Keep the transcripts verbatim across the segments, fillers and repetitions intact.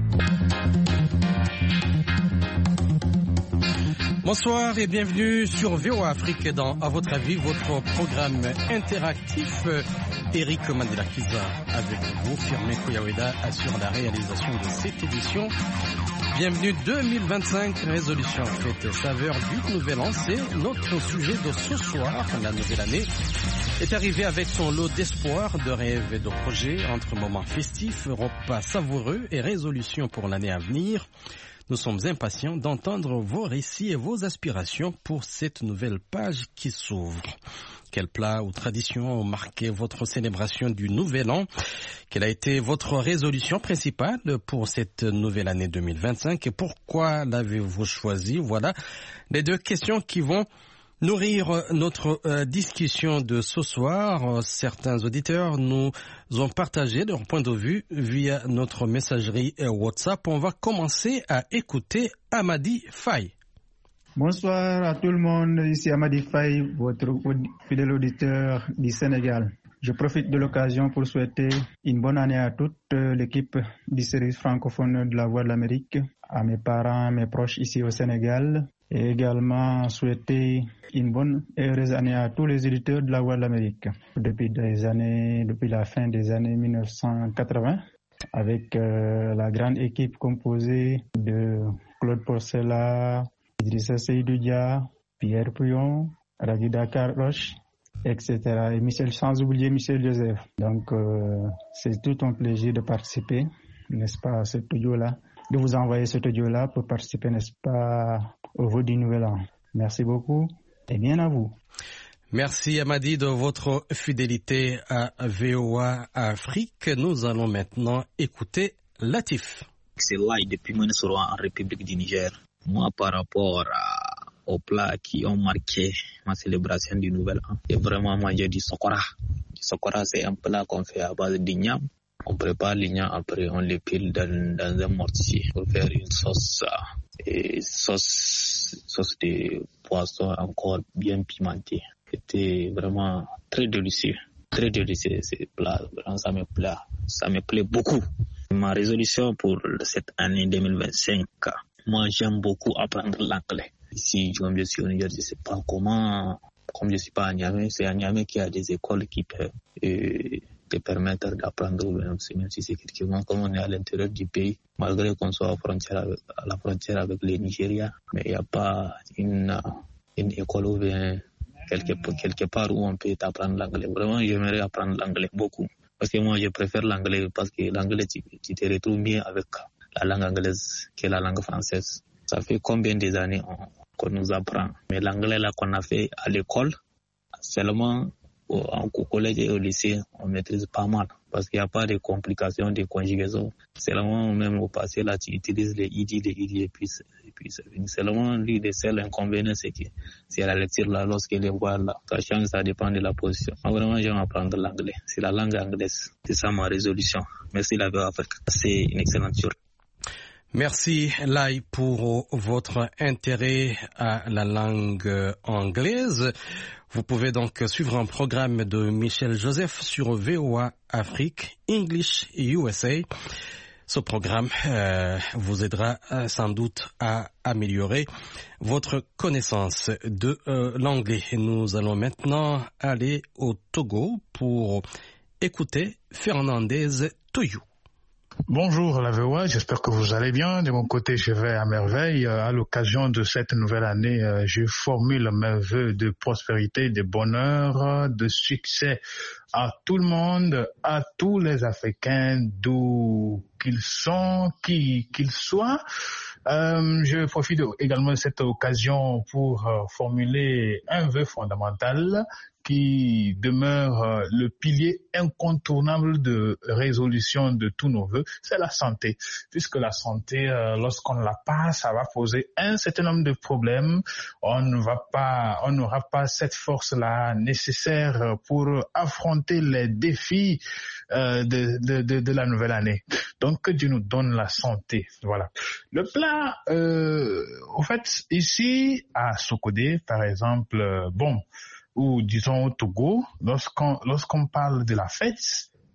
Bonsoir et bienvenue sur V O A Afrique dans À votre avis, votre programme interactif. Eric Mandela-Kiza avec vous, Firmin Koyaweda assure la réalisation de cette édition. Bienvenue deux mille vingt-cinq, résolution faite saveur du nouvel an, c'est notre sujet de ce soir. La nouvelle année est arrivée avec son lot d'espoir, de rêves et de projets entre moments festifs, repas savoureux et résolutions pour l'année à venir. Nous sommes impatients d'entendre vos récits et vos aspirations pour cette nouvelle page qui s'ouvre. Quels plats ou traditions ont marqué votre célébration du Nouvel An? Quelle a été votre résolution principale pour cette nouvelle année deux mille vingt-cinq et pourquoi l'avez-vous choisi? Voilà les deux questions qui vont nourrir notre euh, discussion de ce soir. Certains auditeurs nous ont partagé leur point de vue via notre messagerie WhatsApp. On va commencer à écouter Amadi Faye. Bonsoir à tout le monde, ici Amadi Faye, votre fidèle auditeur du Sénégal. Je profite de l'occasion pour souhaiter une bonne année à toute l'équipe du service francophone de la Voix de l'Amérique, à mes parents, mes proches ici au Sénégal, et également souhaiter une bonne et heureuse année à tous les éditeurs de la Voix de l'Amérique. Depuis des années, depuis la fin des années mille neuf cent quatre-vingts, avec euh, la grande équipe composée de Claude Porcela, Idrissa Seydou Dia, Pierre Pouyon, Ravi Dakar Roche, et cetera. Et Michel, sans oublier Michel Joseph. Donc, euh, c'est tout un plaisir de participer, n'est-ce pas, à cet audio-là, de vous envoyer cet audio-là pour participer, n'est-ce pas, au vote du Nouvel An. Merci beaucoup et bien à vous. Merci Amadi de votre fidélité à V O A Afrique. Nous allons maintenant écouter Latif. C'est là depuis Monesoroa en République du Niger. Moi, par rapport à, aux plats qui ont marqué ma célébration du Nouvel An, et vraiment manger du sokora. Du sokora, c'est un plat qu'on fait à base d'igname. On prépare l'igname, après on le pile dans, dans un mortier pour faire une sauce, et sauce, sauce de poisson encore bien pimentée. C'était vraiment très délicieux, très délicieux ce plat. Vraiment, ça me plaît, ça me plaît beaucoup. Ma résolution pour cette année deux mille vingt-cinq, moi, j'aime beaucoup apprendre l'anglais. Ici, comme je suis au Niger, je ne sais pas comment, comme je ne suis pas à Niamey, c'est à Niamey qu'il y a des écoles qui peuvent euh, te permettre d'apprendre, même si, même si c'est quelque chose, comme on est à l'intérieur du pays, malgré qu'on soit à, frontière avec, à la frontière avec le Nigeria, mais il n'y a pas une, une école ou bien quelque, quelque part où on peut apprendre l'anglais. Vraiment, j'aimerais apprendre l'anglais beaucoup. Parce que moi, je préfère l'anglais parce que l'anglais, tu, tu te retrouves mieux avec la langue anglaise que la langue française. Ça fait combien des années on, qu'on nous apprend. Mais l'anglais là qu'on a fait à l'école, seulement au, au collège et au lycée, on maîtrise pas mal. Parce qu'il n'y a pas de complications de conjugaison. Seulement même au passé là, tu utilises les idi, les idi et puis, et puis c'est fini. Seulement lui, le seul inconvénient, c'est que c'est la lecture là, lorsque les voix là, ça change, ça dépend de la position. Moi, vraiment, j'aime apprendre l'anglais. C'est la langue anglaise. C'est ça ma résolution. Merci la V O A Afrique. C'est une excellente journée. Merci Lai pour votre intérêt à la langue anglaise. Vous pouvez donc suivre un programme de Michel Joseph sur V O A Afrique, English U S A. Ce programme euh, vous aidera euh, sans doute à améliorer votre connaissance de euh, l'anglais. Nous allons maintenant aller au Togo pour écouter Fernandez Toyou. Bonjour la V O A, j'espère que vous allez bien. De mon côté, je vais à merveille. À l'occasion de cette nouvelle année, je formule mes vœux de prospérité, de bonheur, de succès à tout le monde, à tous les Africains, d'où qu'ils sont, qui qu'ils soient. Euh, je profite également de cette occasion pour euh, formuler un vœu fondamental qui demeure euh, le pilier incontournable de résolution de tous nos vœux, c'est la santé. Puisque la santé, euh, lorsqu'on ne l'a pas, ça va poser un certain nombre de problèmes. On ne va pas, on n'aura pas cette force-là nécessaire pour affronter les défis euh, de, de, de, de la nouvelle année. Donc, que Dieu nous donne la santé. Voilà. Le plat, euh, en fait, ici, à Sokodé, par exemple, euh, bon, ou disons au Togo, lorsqu'on, lorsqu'on parle de la fête,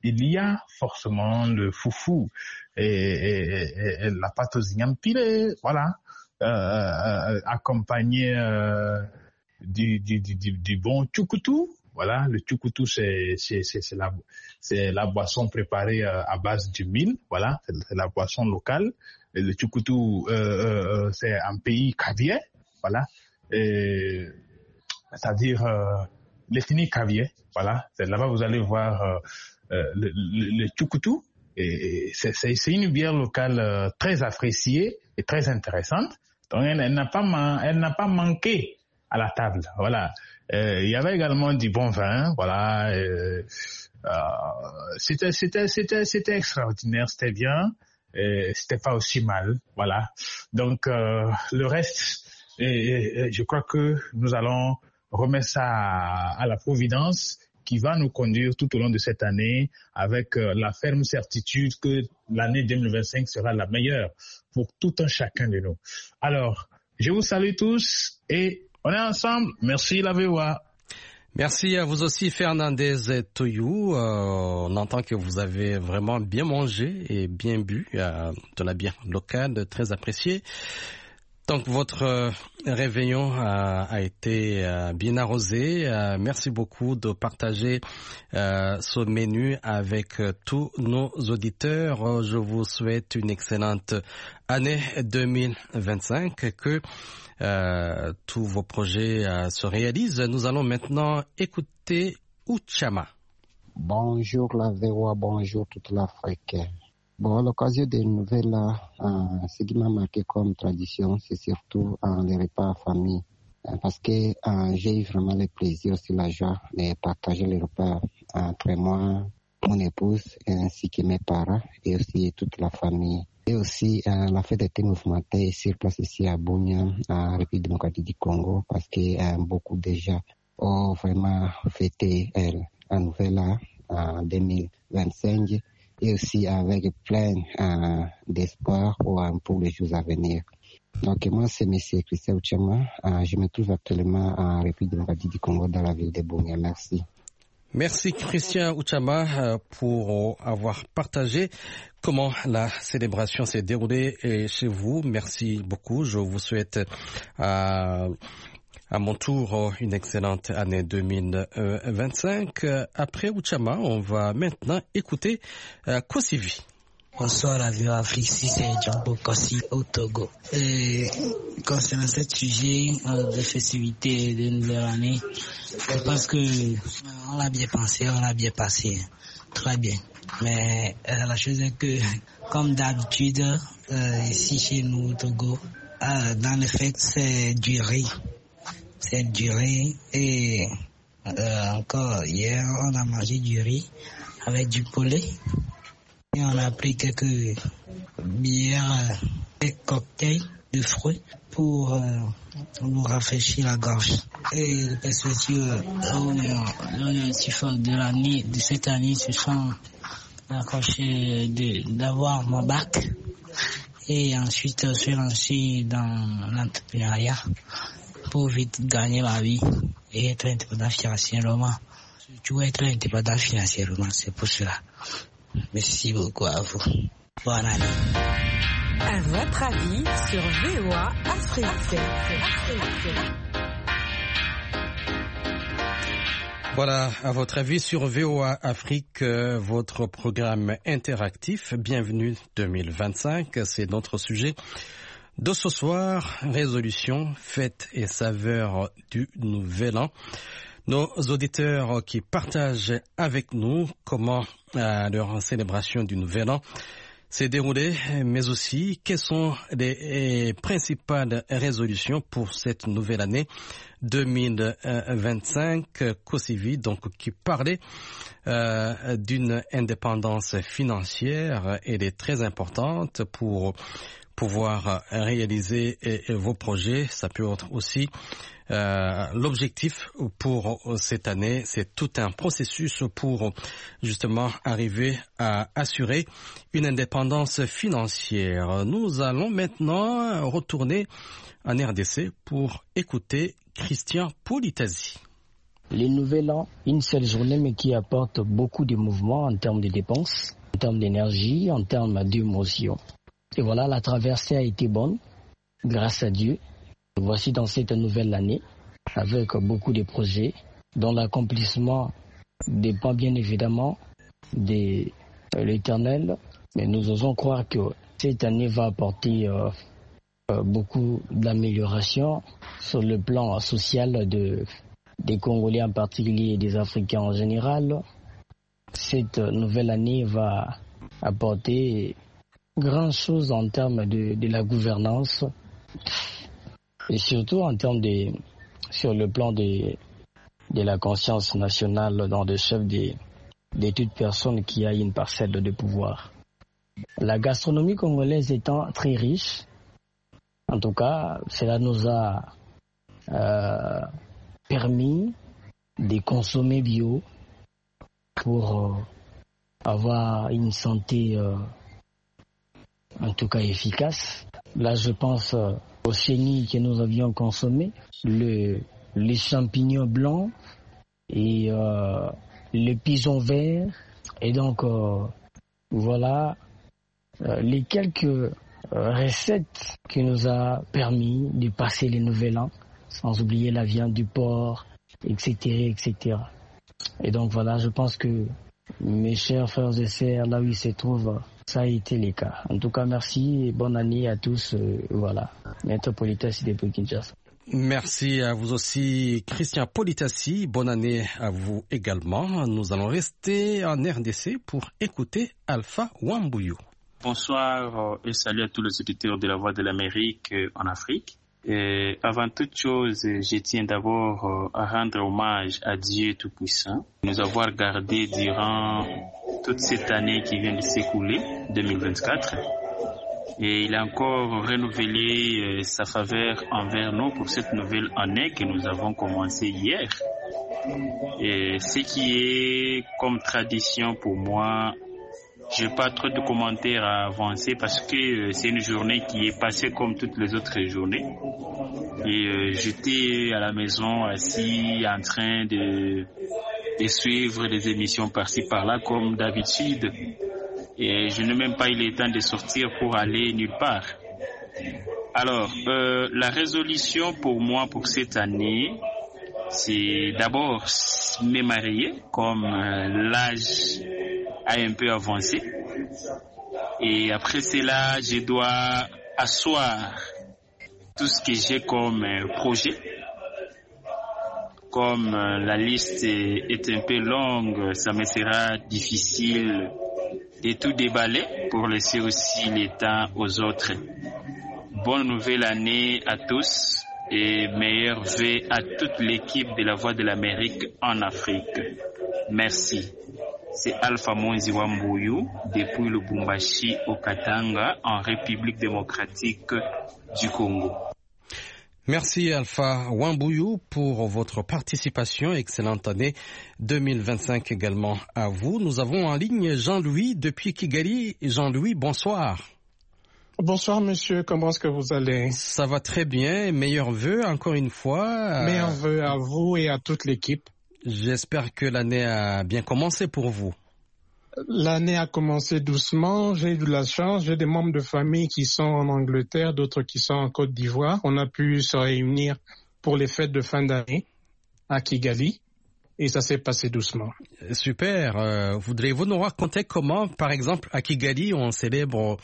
il y a forcément le foufou et, et, et, et la pâte aux igname pilée, voilà, euh, euh, accompagné euh, du, du, du, du bon tchoukoutou. Voilà, le tchoukoutou, c'est, c'est, c'est, c'est, la, c'est la boisson préparée euh, à base du mil, voilà, c'est, c'est la boisson locale. Et le tchoukoutou, euh, euh, c'est un pays cavier, voilà, et, c'est-à-dire euh, l'ethnie cavier, voilà, c'est là-bas vous allez voir euh, euh, le, le, le tchoukoutou, et, et c'est, c'est, c'est une bière locale euh, très appréciée et très intéressante, donc elle, elle n'a pas, man, elle n'a pas manqué à la table, voilà. Euh, il y avait également du bon vin, voilà. Euh, euh, c'était, c'était, c'était, c'était extraordinaire, c'était bien, et c'était pas aussi mal, voilà. Donc euh, le reste, et, et, je crois que nous allons remettre ça à, à la Providence, qui va nous conduire tout au long de cette année avec euh, la ferme certitude que l'année deux mille vingt-cinq sera la meilleure pour tout un chacun de nous. Alors, je vous salue tous et on est ensemble. Merci la V O A. Merci à vous aussi Fernandez Toyou. Euh, on entend que vous avez vraiment bien mangé et bien bu euh, de la bière locale, très appréciée. Donc votre euh, réveillon a, a été euh, bien arrosé. Euh, merci beaucoup de partager euh, ce menu avec euh, tous nos auditeurs. Euh, je vous souhaite une excellente année deux mille vingt-cinq, que euh, tous vos projets euh, se réalisent. Nous allons maintenant écouter Uchama. Bonjour la V O A, bonjour toute l'Afrique. Bon, à l'occasion des nouvelles, euh, ce qui m'a marqué comme tradition, c'est surtout euh, les repas en famille. Euh, parce que euh, j'ai eu vraiment le plaisir, aussi la joie de partager les repas entre moi, mon épouse, ainsi que mes parents et aussi toute la famille. Et aussi, euh, la fête a été mouvementée sur place ici à Bunia, en République démocratique du Congo, parce que euh, beaucoup déjà ont vraiment fêté euh, la nouvelle en deux mille vingt-cinq. Et aussi avec plein euh, d'espoir pour, pour les jours à venir. Donc moi, c'est M. Christian Uchama. Euh, je me trouve actuellement en République démocratique du Congo dans la ville de Bunia. Merci. Merci Christian Uchama pour avoir partagé comment la célébration s'est déroulée chez vous. Merci beaucoup. Je vous souhaite euh, à mon tour une excellente année deux mille vingt-cinq. Après Uchama, on va maintenant écouter euh, Kosivi. Bonsoir à V O A Afrique, si c'est Djambo Kossi au Togo. Et concernant ce sujet euh, de festivités de nouvelle année, je pense que on l'a bien pensé, on l'a bien passé, très bien. Mais euh, la chose est que, comme d'habitude, euh, ici chez nous au Togo, euh, dans le fait, c'est du riz. C'est du riz et euh, encore hier, on a mangé du riz avec du poulet. Et on a pris quelques bières et cocktails de fruits pour euh, nous rafraîchir la gorge. Et les perspectives de l'année, de cette année, se sont accrochées d'avoir mon bac et ensuite se lancer dans l'entrepreneuriat pour vite gagner ma vie et être indépendant financièrement. Tu veux être indépendant financièrement, c'est pour cela. Merci beaucoup à vous. Bonne année. À votre avis sur V O A Afrique. Voilà, à votre avis sur V O A Afrique, euh, votre programme interactif. Bienvenue deux mille vingt-cinq, c'est notre sujet de ce soir. Résolution, fête et saveur du nouvel an. Nos auditeurs qui partagent avec nous comment euh, leur célébration du Nouvel An s'est déroulée, mais aussi quelles sont les, les principales résolutions pour cette nouvelle année deux mille vingt-cinq. Kosivi, donc, qui parlait euh, d'une indépendance financière. Elle est très importante pour pouvoir réaliser vos projets. Ça peut être aussi euh, l'objectif pour cette année. C'est tout un processus pour justement arriver à assurer une indépendance financière. Nous allons maintenant retourner en R D C pour écouter Christian Politasi. Le nouvel an, une seule journée, mais qui apporte beaucoup de mouvements en termes de dépenses, en termes d'énergie, en termes d'émotions. Et voilà, la traversée a été bonne, grâce à Dieu. Voici dans cette nouvelle année, avec beaucoup de projets, dont l'accomplissement dépend bien évidemment de l'Éternel. Mais nous osons croire que cette année va apporter euh, euh, beaucoup d'améliorations sur le plan social de, des Congolais en particulier et des Africains en général. Cette nouvelle année va apporter grand chose en termes de, de la gouvernance et surtout en termes de, sur le plan de, de la conscience nationale dans le chef de, de toute personne qui a une parcelle de pouvoir. La gastronomie congolaise étant très riche, en tout cas, cela nous a euh, permis de consommer bio pour euh, avoir une santé euh, en tout cas efficace. Là, je pense euh, aux chenilles que nous avions consommées, le, les champignons blancs et euh, le pigeon vert. Et donc, euh, voilà euh, les quelques euh, recettes qui nous a permis de passer les nouvel an, sans oublier la viande du porc, et cetera, et cetera. Et donc, voilà, je pense que mes chers frères et sœurs, là où ils se trouvent, ça a été le cas. En tout cas, merci et bonne année à tous. Euh, voilà. Maître Politassi de Kinshasa. Merci à vous aussi, Christian Politassi. Bonne année à vous également. Nous allons rester en R D C pour écouter Alpha Wambuyu. Bonsoir et salut à tous les auditeurs de la Voix de l'Amérique en Afrique. Et avant toute chose, je tiens d'abord à rendre hommage à Dieu Tout-Puissant, nous avoir gardés durant toute cette année qui vient de s'écouler, deux mille vingt-quatre. Et il a encore renouvelé sa faveur envers nous pour cette nouvelle année que nous avons commencée hier. Et ce qui est comme tradition pour moi, je n'ai pas trop de commentaires à avancer parce que c'est une journée qui est passée comme toutes les autres journées. Et euh, j'étais à la maison assis en train de, de suivre des émissions par-ci par-là comme d'habitude. Et je n'ai même pas eu le temps de sortir pour aller nulle part. Alors, euh, la résolution pour moi pour cette année, c'est d'abord me marier comme euh, l'âge a un peu avancé. Et après cela, je dois asseoir tout ce que j'ai comme euh, projet. Comme euh, la liste est, est un peu longue, ça me sera difficile de tout déballer pour laisser aussi le temps aux autres. Bonne nouvelle année à tous et meilleurs vœux à toute l'équipe de la Voix de l'Amérique en Afrique. Merci. C'est Alpha Monzi Wambuyu depuis Lubumbashi au Katanga en République démocratique du Congo. Merci Alpha Wambuyu pour votre participation. Excellente année deux mille vingt-cinq également à vous. Nous avons en ligne Jean-Louis depuis Kigali. Jean-Louis, bonsoir. Bonsoir monsieur, comment est-ce que vous allez? Ça va très bien. Meilleurs vœux encore une fois. Meilleurs vœux à vous et à toute l'équipe. J'espère que l'année a bien commencé pour vous. L'année a commencé doucement. J'ai eu de la chance. J'ai des membres de famille qui sont en Angleterre, d'autres qui sont en Côte d'Ivoire. On a pu se réunir pour les fêtes de fin d'année à Kigali et ça s'est passé doucement. Super. Euh, voudriez-vous nous raconter comment, par exemple, à Kigali, on célèbre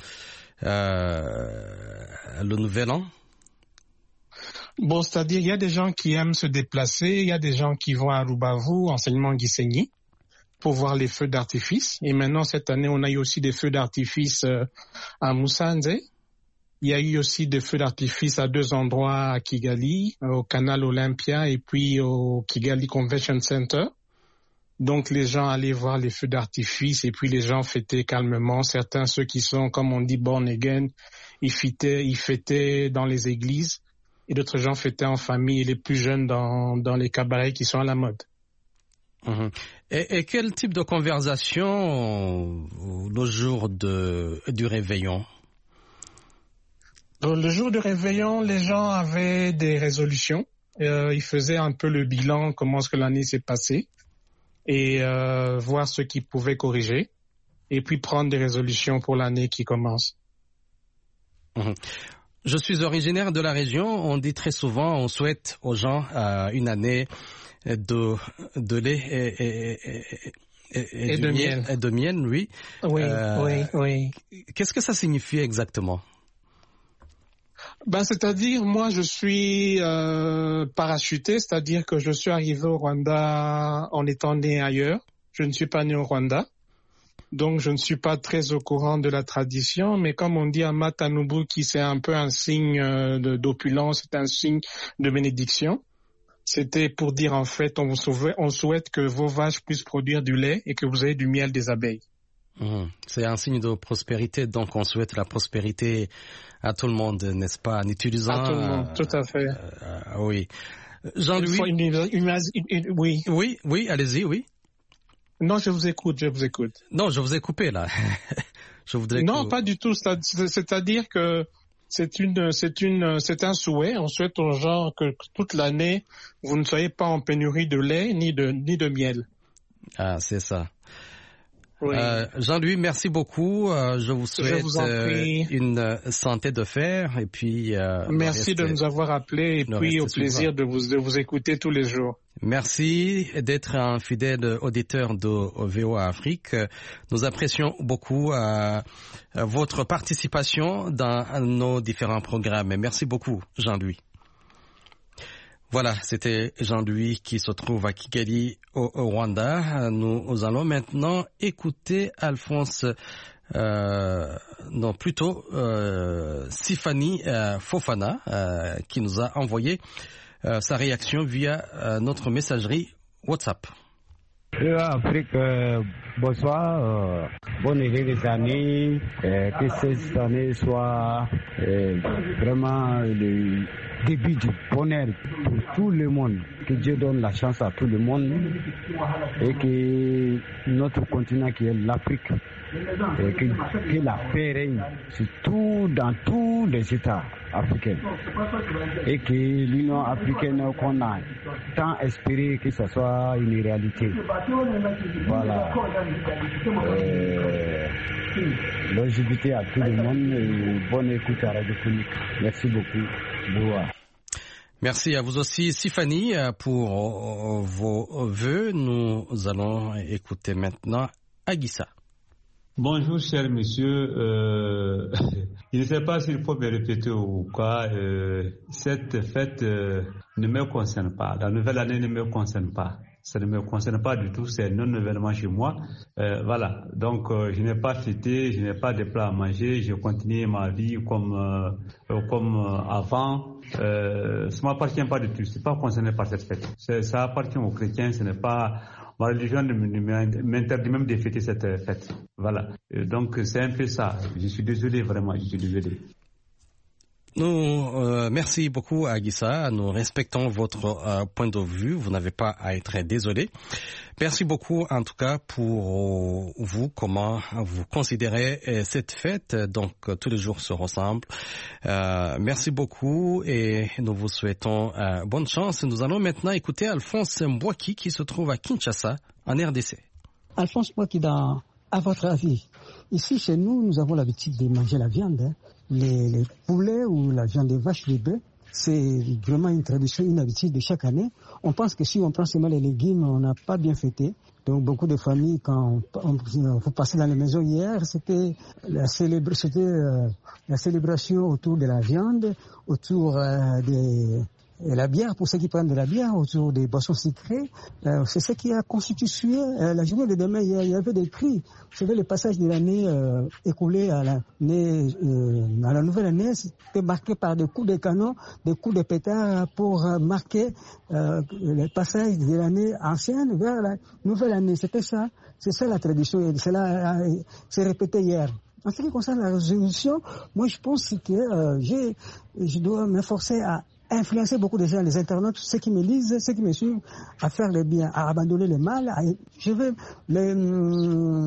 euh, le Nouvel An? Bon, c'est-à-dire, il y a des gens qui aiment se déplacer, il y a des gens qui vont à Rubavu, enseignement Gisenyi, pour voir les feux d'artifice. Et maintenant, cette année, on a eu aussi des feux d'artifice euh, à Musanze. Il y a eu aussi des feux d'artifice à deux endroits à Kigali, au Canal Olympia et puis au Kigali Convention Center. Donc, les gens allaient voir les feux d'artifice et puis les gens fêtaient calmement. Certains, ceux qui sont, comme on dit, born again, ils fêtaient, ils fêtaient dans les églises. Et d'autres gens fêtaient en famille, et les plus jeunes dans, dans les cabarets qui sont à la mode. Mmh. Et, et quel type de conversation le jour de, du réveillon? Donc, le jour du réveillon, les gens avaient des résolutions. euh, ils faisaient un peu le bilan, comment est-ce que l'année s'est passée, et euh, voir ce qu'ils pouvaient corriger, et puis prendre des résolutions pour l'année qui commence. Mmh. Je suis originaire de la région. On dit très souvent, on souhaite aux gens euh, une année de, de lait et, et, et, et, et, et de miel. Et de miel, oui. Oui, euh, oui, oui. Qu'est-ce que ça signifie exactement? Ben, c'est-à-dire, moi, je suis euh, parachuté, c'est-à-dire que je suis arrivé au Rwanda en étant né ailleurs. Je ne suis pas né au Rwanda. Donc, je ne suis pas très au courant de la tradition, mais comme on dit à Matanubuki, c'est un peu un signe de, d'opulence, c'est un signe de bénédiction. C'était pour dire, en fait, on, vous souhaite, on souhaite que vos vaches puissent produire du lait et que vous ayez du miel des abeilles. Mmh. C'est un signe de prospérité, donc on souhaite la prospérité à tout le monde, n'est-ce pas, en utilisant... À tout le monde, euh, tout à fait. Euh, euh, oui. Jean-Louis... Une, une, une, une, oui. Oui, oui, allez-y, oui. Non, je vous écoute, je vous écoute. Non, je vous ai coupé, là. je voudrais non, que... pas du tout. C'est-à-dire que c'est une, c'est une, c'est un souhait. On souhaite aux gens que toute l'année, vous ne soyez pas en pénurie de lait ni de, ni de miel. Ah, c'est ça. Oui. Euh, Jean-Louis, merci beaucoup. Euh, je vous souhaite je vous euh, une santé de fer et puis. Euh, merci rester, de nous avoir appelés et puis au plaisir de vous de vous écouter tous les jours. Merci d'être un fidèle auditeur de V O A Afrique. Nous apprécions beaucoup euh, votre participation dans nos différents programmes. Merci beaucoup, Jean-Louis. Voilà, c'était Jean-Louis qui se trouve à Kigali, au, au Rwanda. Nous allons maintenant écouter Alphonse, euh, non plutôt euh, Sifani euh, Fofana, euh, qui nous a envoyé euh, sa réaction via euh, notre messagerie WhatsApp. V O A Afrique, euh, bonsoir, euh, bonne année les années, euh, que cette année soit euh, vraiment le début du bonheur pour tout le monde, que Dieu donne la chance à tout le monde et que notre continent qui est l'Afrique, et que, que la paix règne surtout dans tous les États africains et que l'Union africaine qu'on a tant espéré que ce soit une réalité. Voilà. Euh, longévité à tout le monde et bonne écoute à Radio Phonique. Merci beaucoup. Boa. Merci à vous aussi, Sifani, pour vos vœux. Nous allons écouter maintenant Aguissa. Bonjour, cher monsieur. Euh, je ne sais pas s'il faut me répéter ou quoi. Euh, cette fête euh, ne me concerne pas. La nouvelle année ne me concerne pas. Ça ne me concerne pas du tout. C'est non événement chez moi. Euh, voilà. Donc, euh, je n'ai pas fêté, je n'ai pas de plat à manger. Je continue ma vie comme euh, comme euh, avant. Euh, ça ne m'appartient pas du tout. Je ne suis pas concerné par cette fête. C'est, ça appartient aux chrétiens. Ce n'est pas ma religion ne m'interdit même de fêter cette fête. Voilà. Et donc, c'est un peu ça. Je suis désolé, vraiment, je suis désolé. Nous, euh, merci beaucoup Aguissa. Nous respectons votre euh, point de vue. Vous n'avez pas à être désolé. Merci beaucoup en tout cas pour vous, comment vous considérez euh, cette fête. Donc, euh, tous les jours se ressemblent. Euh, merci beaucoup et nous vous souhaitons euh, bonne chance. Nous allons maintenant écouter Alphonse Mbouaki qui se trouve à Kinshasa, en R D C. Alphonse Mbouaki, dans, à votre avis, ici chez nous, nous avons l'habitude de manger la viande, hein. Les, les poulets ou la viande de vache, les bœufs, c'est vraiment une tradition, une habitude de chaque année. On pense que si on prend seulement les légumes, on n'a pas bien fêté. Donc beaucoup de familles, quand on, on, vous passez dans les maisons hier, c'était la, célébra- c'était, euh, la célébration autour de la viande, autour euh, des... Et la bière, pour ceux qui prennent de la bière, autour des boissons sucrées, euh, c'est ce qui a constitué euh, la journée de demain. Il y, a, il y avait des cris. Vous savez, le passage de l'année euh, écoulée à l'année, euh, à la nouvelle année, c'était marqué par des coups de canon, des coups de pétard pour euh, marquer euh, le passage de l'année ancienne vers la nouvelle année. C'était ça, c'est ça la tradition. Et cela euh, s'est répété hier. En ce qui concerne la résolution, moi je pense que euh, j'ai, je dois m'efforcer à influencer beaucoup de gens, les internautes, ceux qui me lisent, ceux qui me suivent, à faire le bien, à abandonner le mal. À, je veux les,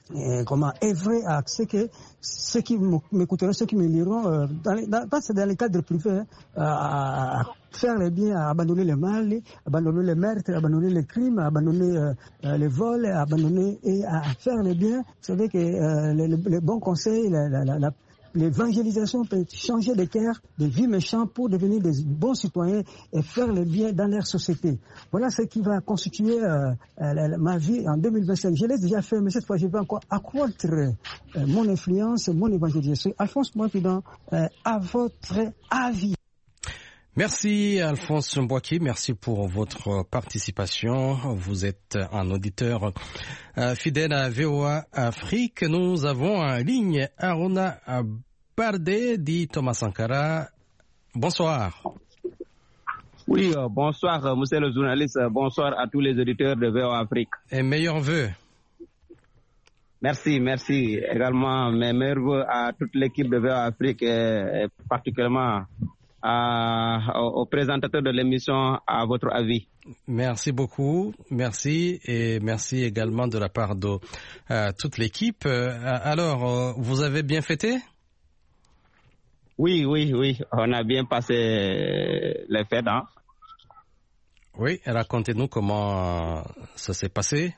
et comment œuvrer à ce que ceux qui m'écouteront, ceux qui me liront, euh, dans, les, dans, dans, dans les cadres privés, hein, à, à faire le bien, à abandonner le mal, à abandonner les meurtres, à abandonner les crimes, à abandonner euh, les vols, à abandonner et à faire le bien. Vous savez que euh, les, les bons conseils, la, la, la, l'évangélisation peut changer de cœur, de vies méchants pour devenir des bons citoyens et faire le bien dans leur société. Voilà ce qui va constituer euh, euh, ma vie en deux mille vingt-cinq. Je l'ai déjà fait, mais cette fois, je vais encore accroître euh, mon influence, mon évangélisation. Alphonse Mouakidan, euh, à votre avis. Merci Alphonse Mbouaki, merci pour votre participation. Vous êtes un auditeur euh, fidèle à V O A Afrique. Nous avons en ligne Aruna Bardé, dit Thomas Sankara. Bonsoir. Oui, euh, bonsoir euh, monsieur le journaliste, bonsoir à tous les auditeurs de V O A Afrique. Et meilleurs vœux. Merci, merci. Également mes meilleurs vœux à toute l'équipe de V O A Afrique et, et particulièrement À, au, au présentateur de l'émission, à votre avis. Merci beaucoup, merci et merci également de la part de euh, toute l'équipe. Euh, alors, euh, vous avez bien fêté? Oui, oui, oui, on a bien passé les fêtes. Hein? Oui, racontez-nous comment ça s'est passé.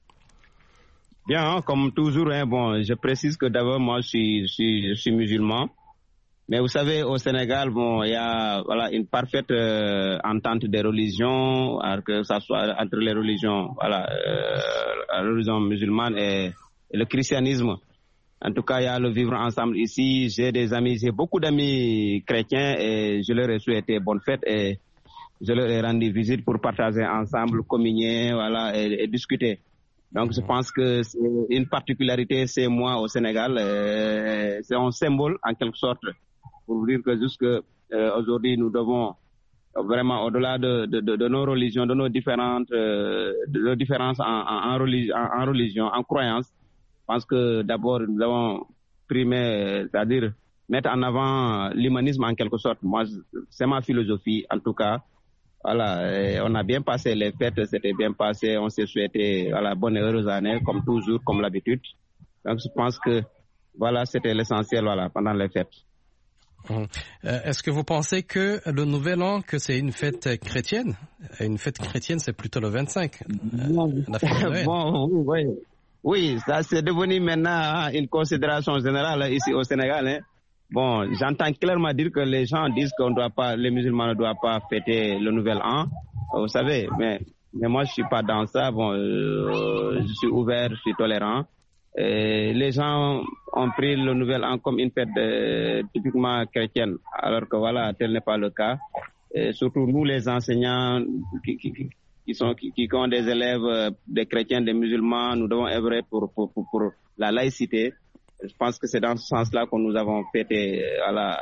Bien, hein, comme toujours, hein, bon, je précise que d'abord moi je suis, je suis, je suis musulman. Mais vous savez, au Sénégal, bon, il y a voilà une parfaite euh, entente des religions, que ça soit entre les religions, voilà, euh, la religion musulmane et, et le christianisme. En tout cas, il y a le vivre ensemble ici. J'ai des amis, j'ai beaucoup d'amis chrétiens et je leur ai souhaité bonne fête et je leur ai rendu visite pour partager ensemble, communier, voilà, et, et discuter. Donc, je pense que c'est une particularité, c'est moi au Sénégal, euh, c'est un symbole en quelque sorte. Pour dire que jusque euh, aujourd'hui, nous devons vraiment, au-delà de, de, de, de nos religions, de nos différentes euh, de nos différences en, en, en, religion, en, en religion, en croyance, je pense que d'abord, nous devons primer, c'est-à-dire mettre en avant l'humanisme en quelque sorte. Moi, c'est ma philosophie, en tout cas. Voilà, et on a bien passé les fêtes, c'était bien passé, on s'est souhaité voilà, bonne et heureuse année, comme toujours, comme l'habitude. Donc, je pense que voilà, c'était l'essentiel voilà, pendant les fêtes. Euh, est-ce que vous pensez que le Nouvel An, que c'est une fête chrétienne? Une fête chrétienne, c'est plutôt le vingt-cinq. Bon, euh, la fête de Noël. Bon, oui, oui, ça c'est devenu maintenant une considération générale ici au Sénégal. Hein. Bon, j'entends clairement dire que les gens disent qu'on doit pas, les musulmans ne doivent pas fêter le Nouvel An. Vous savez, mais, mais moi je suis pas dans ça. Bon, euh, je suis ouvert, je suis tolérant. Et les gens ont pris le Nouvel An comme une fête de, typiquement chrétienne, alors que voilà, tel n'est pas le cas. Et surtout nous, les enseignants qui, qui, qui, sont, qui, qui ont des élèves, des chrétiens, des musulmans, nous devons œuvrer pour, pour, pour, pour la laïcité. Je pense que c'est dans ce sens-là que nous avons fêté à la,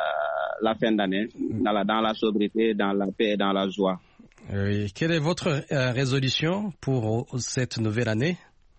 la fin d'année, dans la, dans la sobriété, dans la paix et dans la joie. Oui. Quelle est votre euh, résolution pour cette nouvelle année?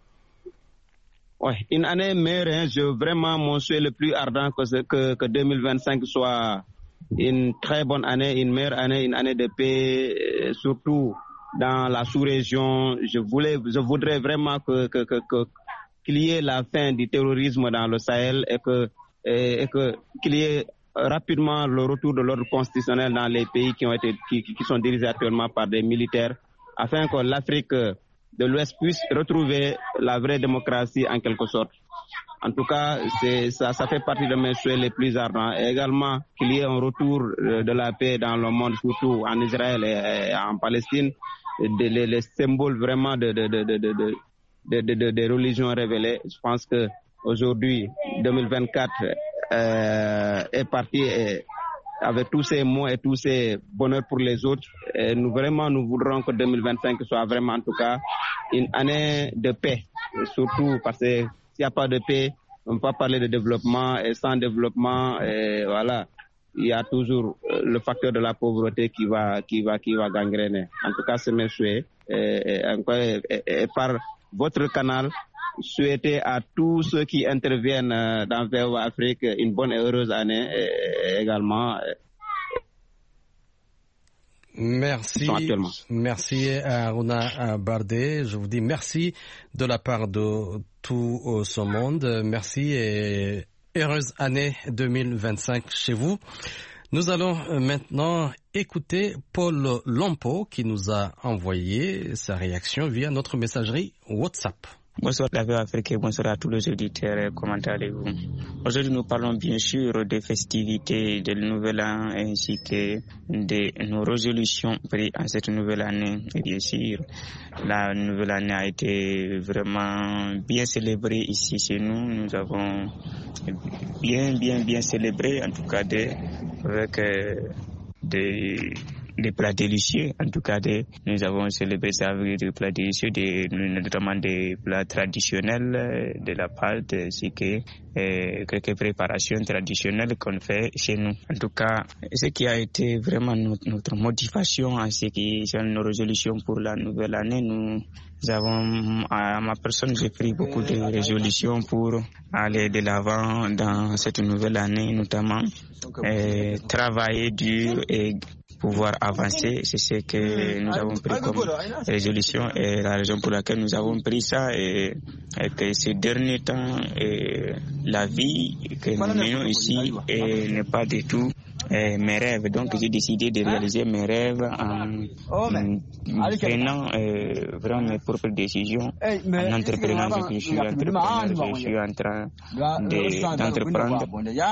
Ouais, une année meilleure, hein, je vraiment mon souhait le plus ardent que, que, que deux mille vingt-cinq soit une très bonne année, une meilleure année, une année de paix, euh, surtout dans la sous-région. Je voulais, je voudrais vraiment que, que, que, que qu'il y ait la fin du terrorisme dans le Sahel et que, et, et que qu'il y ait rapidement le retour de l'ordre constitutionnel dans les pays qui ont été, qui, qui sont dirigés actuellement par des militaires, afin que l'Afrique de l'Ouest puisse retrouver la vraie démocratie en quelque sorte. En tout cas, c'est, ça, ça fait partie de mes souhaits les plus ardents. Et également qu'il y ait un retour de la paix dans le monde, surtout en Israël et, et en Palestine, de, les, les symboles vraiment de, de, de, de, de, de De, de, de, de religions révélées. Je pense que aujourd'hui, deux mille vingt-quatre euh, est parti et avec tous ces mots et tous ces bonheurs pour les autres. Et nous vraiment, nous voudrons que deux mille vingt-cinq soit vraiment, en tout cas, une année de paix. Et surtout parce que s'il n'y a pas de paix, on ne peut pas parler de développement. Et sans développement, et voilà, il y a toujours le facteur de la pauvreté qui va, qui va, qui va gangréner. En tout cas, c'est mes souhaits. Et, et, et, et par votre canal, souhaiter à tous ceux qui interviennent dans V O A Afrique une bonne et heureuse année et également. Merci, actuellement. Merci à Aruna Bardé. Je vous dis merci de la part de tout ce monde. Merci et heureuse année deux mille vingt-cinq chez vous. Nous allons maintenant écouter Paul Lompo qui nous a envoyé sa réaction via notre messagerie WhatsApp. Bonsoir la V O A Afrique et bonsoir à tous les auditeurs, comment allez-vous? Aujourd'hui nous parlons bien sûr des festivités de nouvel an ainsi que de nos résolutions prises en cette nouvelle année. Et bien sûr, la nouvelle année a été vraiment bien célébrée ici chez nous. Nous avons bien bien bien célébré, en tout cas de, avec euh, des des plats délicieux. En tout cas, des, nous avons célébré ça avec des plats délicieux, des, notamment des plats traditionnels, de la pâte, ainsi que euh, quelques préparations traditionnelles qu'on fait chez nous. En tout cas, ce qui a été vraiment notre, notre motivation en ce qui sont nos résolutions pour la nouvelle année, nous avons, à ma personne, j'ai pris beaucoup de résolutions pour aller de l'avant dans cette nouvelle année, notamment euh, travailler dur et pouvoir avancer. C'est ce que nous avons pris comme résolution et la raison pour laquelle nous avons pris ça est, est que ces derniers temps et la vie que nous menons ici n'est pas du tout et mes rêves. Donc j'ai décidé de réaliser mes rêves en, en prenant euh, vraiment mes propres décisions, en entreprenant ce que je suis entrepreneur, je suis en train de, d'entreprendre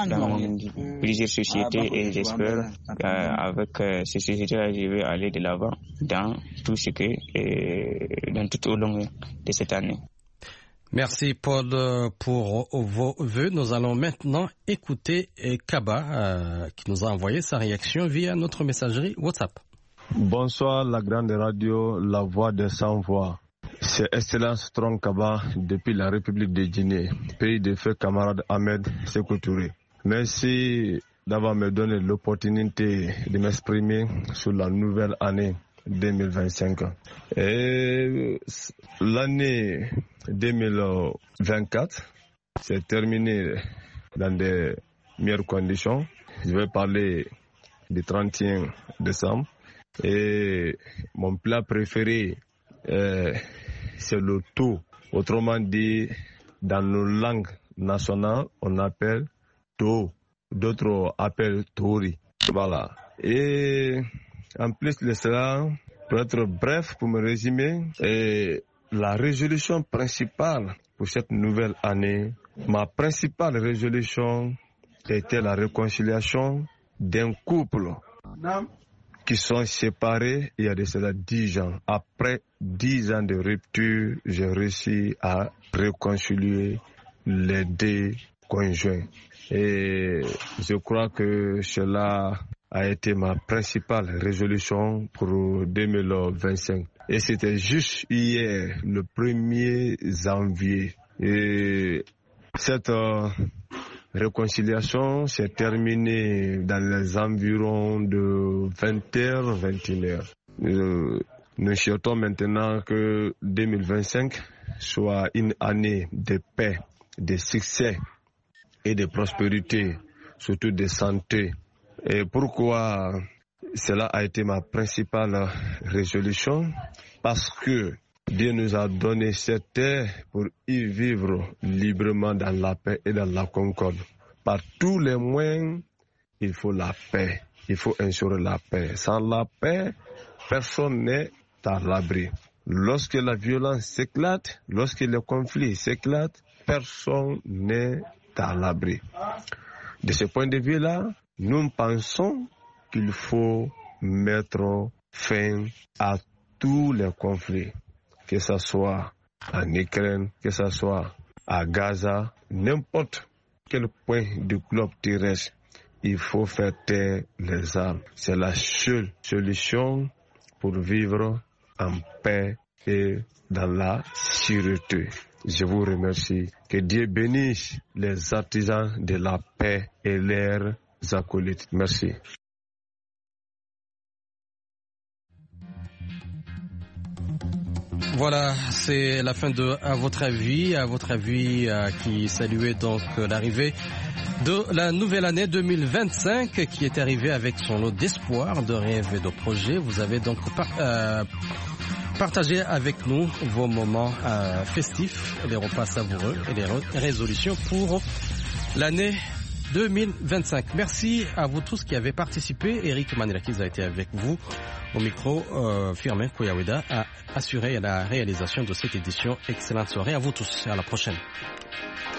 dans plusieurs sociétés et j'espère qu'avec euh, ces sociétés-là, je vais aller de l'avant dans tout ce que, euh, dans tout au long de cette année. Merci Paul pour vos vœux. Nous allons maintenant écouter Kaba euh, qui nous a envoyé sa réaction via notre messagerie WhatsApp. Bonsoir la grande radio, la voix des sans voix. C'est Excellence Strong Kaba depuis la République de Guinée, pays de feu camarade Ahmed Sékou Touré. Merci d'avoir me donné l'opportunité de m'exprimer sur la nouvelle année deux mille vingt-cinq. Et l'année deux mille vingt-quatre s'est terminée dans de meilleures conditions. Je vais parler du trente et un décembre. Et mon plat préféré, euh, c'est le tout. Autrement dit, dans nos langues nationales, on appelle to. D'autres appellent tori. Voilà. Et en plus de cela, pour être bref, pour me résumer, et la résolution principale pour cette nouvelle année, ma principale résolution était la réconciliation d'un couple qui sont séparés il y a de cela dix ans. Après dix ans de rupture, j'ai réussi à réconcilier les deux conjoints. Et je crois que cela a été ma principale résolution pour deux mille vingt-cinq. Et c'était juste hier, le premier janvier. Et cette euh, réconciliation s'est terminée dans les environs de vingt heures, vingt et une heures. Euh, nous souhaitons maintenant que deux mille vingt-cinq soit une année de paix, de succès et de prospérité, surtout de santé. Et pourquoi cela a été ma principale résolution? Parce que Dieu nous a donné cette terre pour y vivre librement dans la paix et dans la concorde. Par tous les moyens, il faut la paix. Il faut assurer la paix. Sans la paix, personne n'est à l'abri. Lorsque la violence s'éclate, lorsque le conflit s'éclate, personne n'est à l'abri. De ce point de vue-là, nous pensons qu'il faut mettre fin à tous les conflits, que ce soit en Ukraine, que ce soit à Gaza, n'importe quel point du globe terrestre, il faut faire taire les armes. C'est la seule solution pour vivre en paix et dans la sûreté. Je vous remercie. Que Dieu bénisse les artisans de la paix et leurs acolytes. Merci. Voilà, c'est la fin de À votre avis, à votre avis euh, qui saluait donc euh, l'arrivée de la nouvelle année deux mille vingt-cinq qui est arrivée avec son lot d'espoir, de rêves et de projets. Vous avez donc par, euh, partagé avec nous vos moments euh, festifs, les repas savoureux et les re- résolutions pour l'année deux mille vingt-cinq. Merci à vous tous qui avez participé. Eric Manilakiza a été avec vous au micro. Euh, Firmin Koyaweda a assuré la réalisation de cette édition. Excellente soirée à vous tous et à la prochaine.